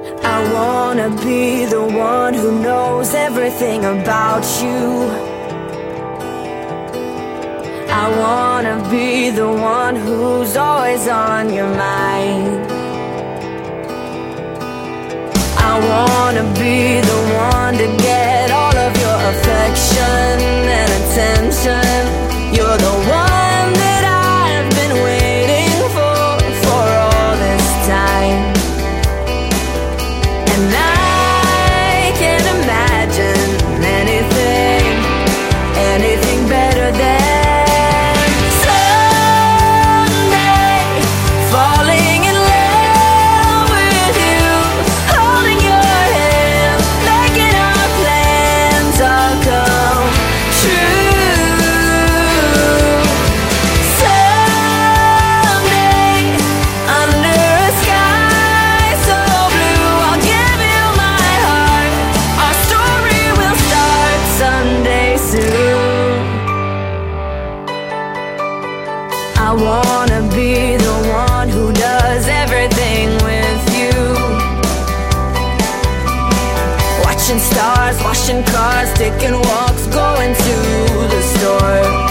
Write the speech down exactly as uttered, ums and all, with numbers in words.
I wanna be the one who knows everything about you. I wanna be the one who's always on your mind. I wanna be the one to get all of your affection and attention. You're the one that I've been waiting for for all this time. And I can't imagine anything, anything better than someday falling in love with you, holding your hand, making our plans all come true. Someday, under a sky so blue, I'll give you my heart. Our story will start someday soon. I wanna be the one who does everything with you. Watching stars, washing cars, taking walks, going to the store.